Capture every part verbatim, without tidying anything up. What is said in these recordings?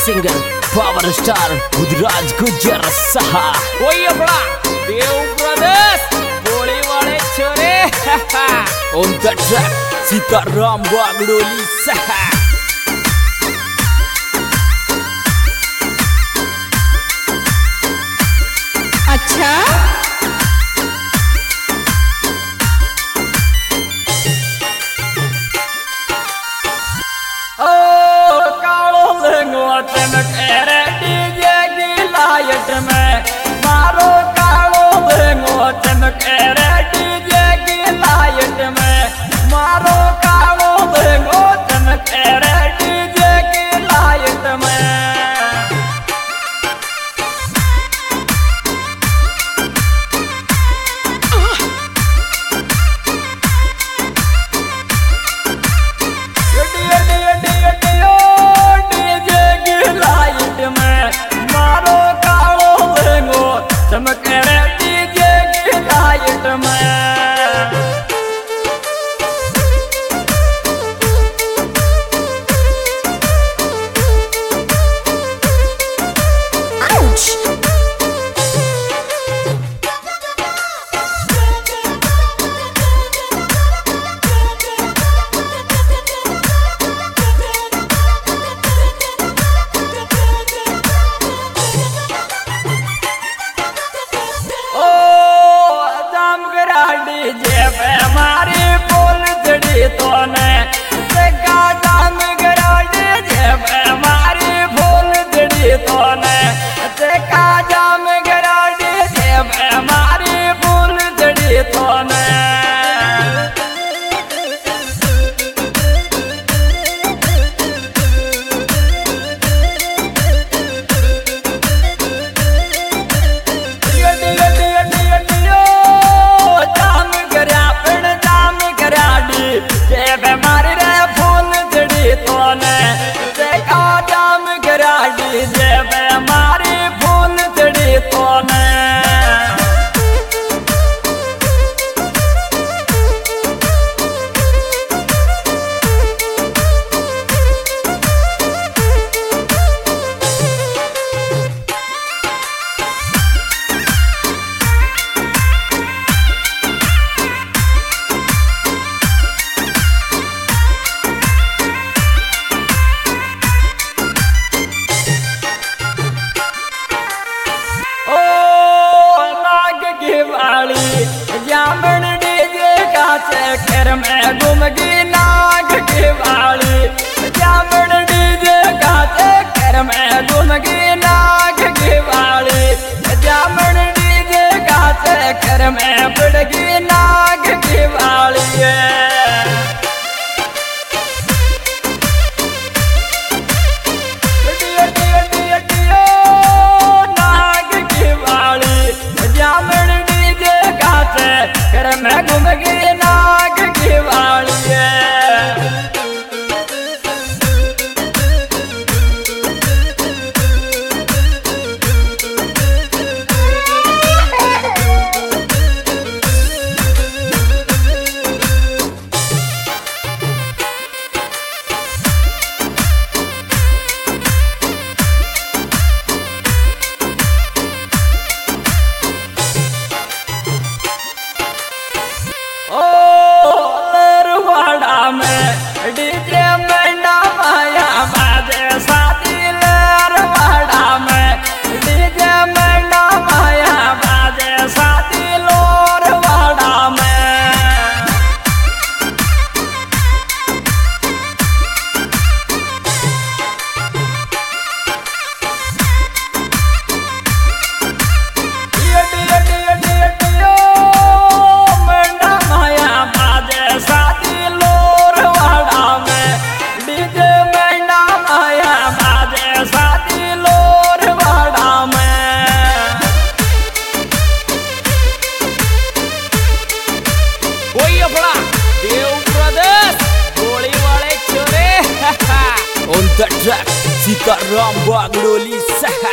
Singer power star Budhraj गुजर सहा वही अपना देव ब्रदर्स बोली वाले छोरे ऑन द ट्रैक सीताराम बागडोली सहा। अच्छा ओ कालो लेंगोट में तेरे डीजे की लाइट में मारो कालो लेंगोट में तेरे डीजे की लाइट में मारो कालो लेंगोट में तेरे डीजे की लाइट में हमारी फूल जड़ी तो ने दाम गराडी जब हमारी फूल जड़ी तो ने दाम गराडी जब हमारी फूल जड़ी तो ने हमारी रे फूल जड़ी तो ने देखा जाम गराडी जब हमारी फूल जड़ी तो ने जामन डीजे का चक्कर में घूम गई नाग की वाली जामन डीजे का चक्कर में घूम गई नाग की वाली जामन डीजे का चक्कर में पड़ गई नाग की वाली मैं घूम गई नाग की वाली डीजे मंडा माया बाजे शादी लहर वाड़ा में डीजे मंडा माया बाजे शादी लोर वाड़ा में मंडा माया बाजे शादी लोर वाड़ा डीजे मंडा माया बाजे शादी लोर वाड़ा में वही अपना देव ब्रदर्स बोली वाले छोरे ऑन द ट्रैक सीताराम बागडोली सहा।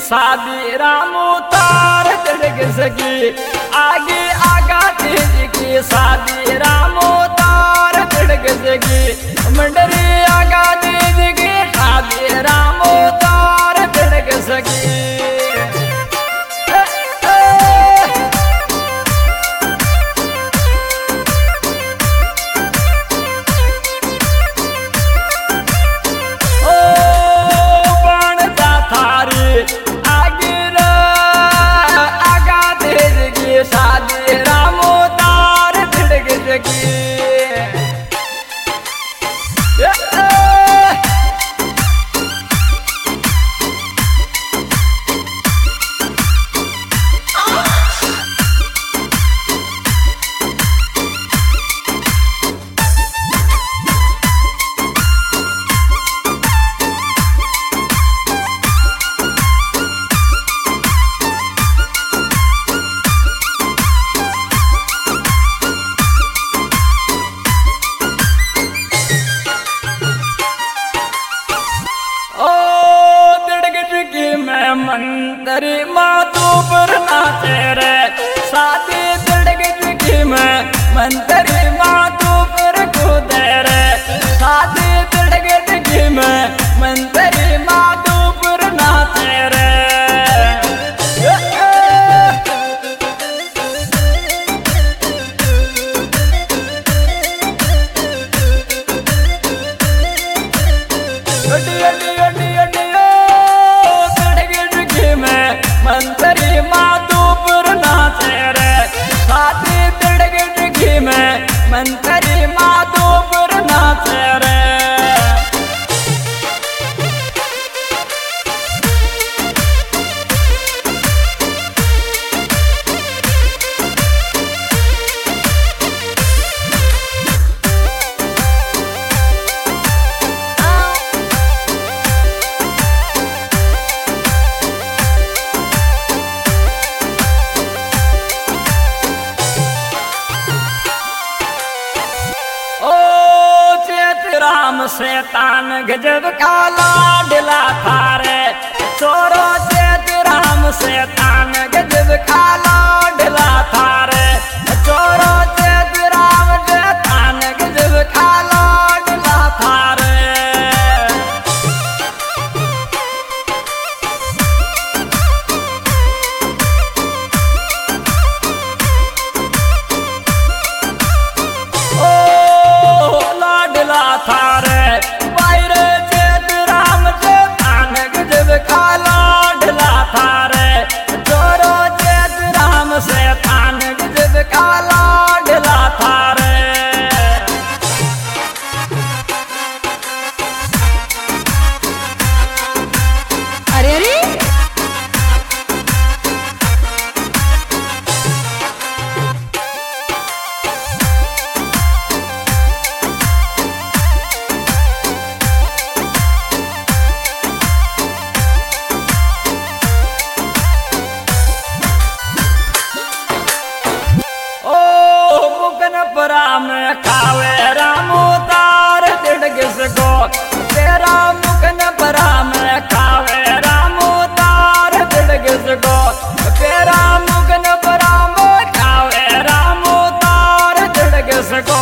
शादी राम उतार तिड़क सकी आगे आगा तेजी की शादी राम उतार तिड़क सकी मंडरी आगा तेजी की शादी राम उतार तिड़क सकी मंतरी मातू पर नाचे रे शादी तिड़क चुकी में मंतरी मातू पर कूदे रे शादी तिड़क चुकी में मंतरी मातू पर नाचे रे अड्डी अड्डी अड्डी अड्डी मंतरी मातू पर नाचे रे शादी तिड़क चुकी में मंतरी मातू पर नाचे रे राम शैतान गजब काला डिला थारे चोरो चेत राम शैतान गजब काला डिला थारे चोरो चेत राम शैतान गजब काला डिला थारे ओ लाडला थारे शैतान गजब काला डिला थारे अरे अरे राम खावे राम उतार तिड़क सको तेरा मुकन राम खावे राम उतार तिड़क सको तेरा मुकन राम खावे राम उतार तिड़क सको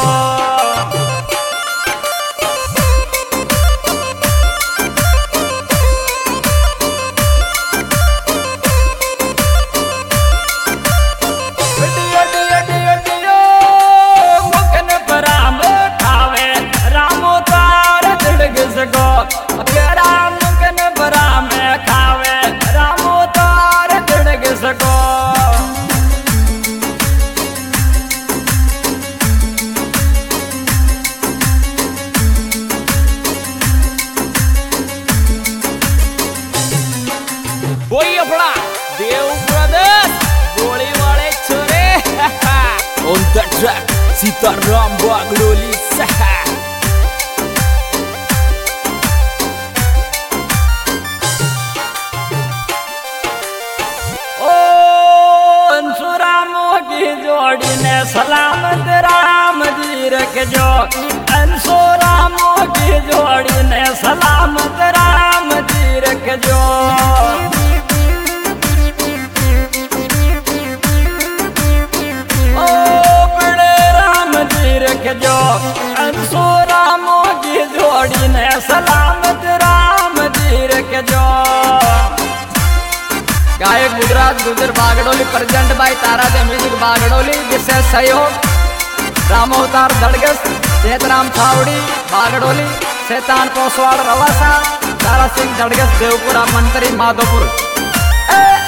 On the track, Sitaram Bagloli Saha. ओ अंशुरामो की जोड़ी ने सलामत राम जी रख जो अंशुरामो की जोड़ी ने सलामत राम जी रख जो रामत राम धीर के जो। गायक गुजरात गुजर बागडोली प्रेजेंट बाय तारा दे म्यूजिक बागडोली। विशेष सहयोग राम अवतार दड़गस, चेतराम छावड़ी बागडोली, शैतान पोसवाड़ रवासा, तारा सिंह दड़गस देवपुरा मंत्री माधोपुर।